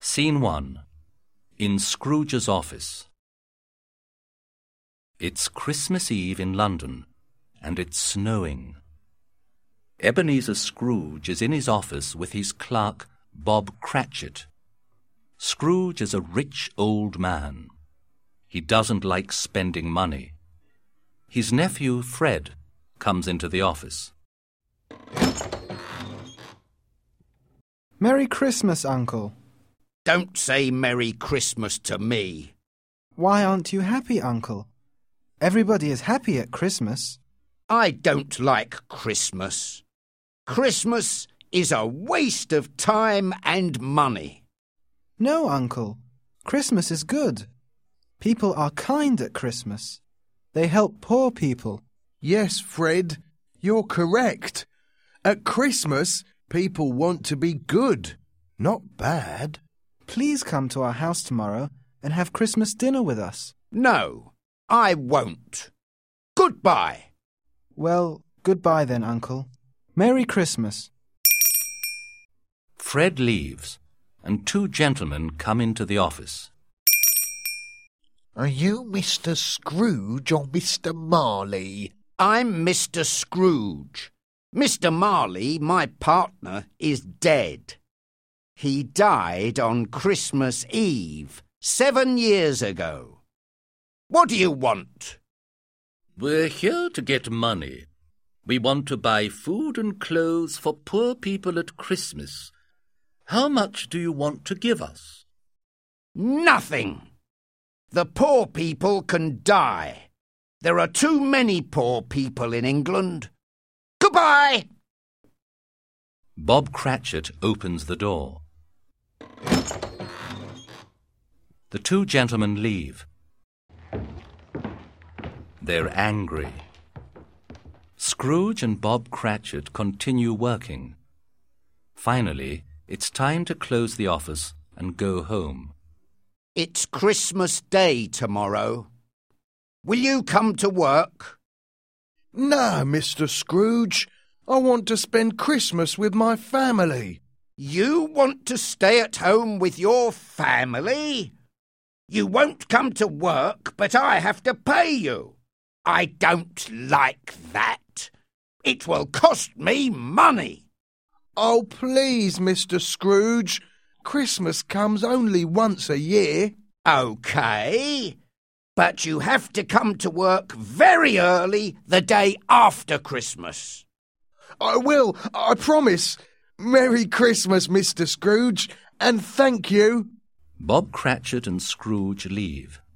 Scene 1. In Scrooge's office. It's Christmas Eve in London, and it's snowing. Ebenezer Scrooge is in his office with his clerk, Bob Cratchit. Scrooge is a rich old man. He doesn't like spending money. His nephew, Fred, comes into the office. Merry Christmas, Uncle. Don't say Merry Christmas to me. Why aren't you happy, Uncle? Everybody is happy at Christmas. I don't like Christmas. Christmas is a waste of time and money. No, Uncle. Christmas is good. People are kind at Christmas. They help poor people. Yes, Fred, you're correct. At Christmas, people want to be good, not bad. Please come to our house tomorrow and have Christmas dinner with us. No, I won't. Goodbye. Well, goodbye then, Uncle. Merry Christmas. Fred leaves, and two gentlemen come into the office. Are you Mr. Scrooge or Mr. Marley? I'm Mr. Scrooge. Mr. Marley, my partner, is dead. He died on Christmas Eve, 7 years ago. What do you want? We're here to get money. We want to buy food and clothes for poor people at Christmas. How much do you want to give us? Nothing. The poor people can die. There are too many poor people in England. Goodbye! Bob Cratchit opens the door. The two gentlemen leave. They're angry. Scrooge and Bob Cratchit continue working. Finally, it's time to close the office and go home. It's Christmas Day tomorrow. Will you come to work? No, Mr. Scrooge. I want to spend Christmas with my family. You want to stay at home with your family? You won't come to work, but I have to pay you. I don't like that. It will cost me money. Oh, please, Mr. Scrooge. Christmas comes only once a year. OK, but you have to come to work very early the day after Christmas. I will, I promise. Merry Christmas, Mr. Scrooge, and thank you. Bob Cratchit and Scrooge leave.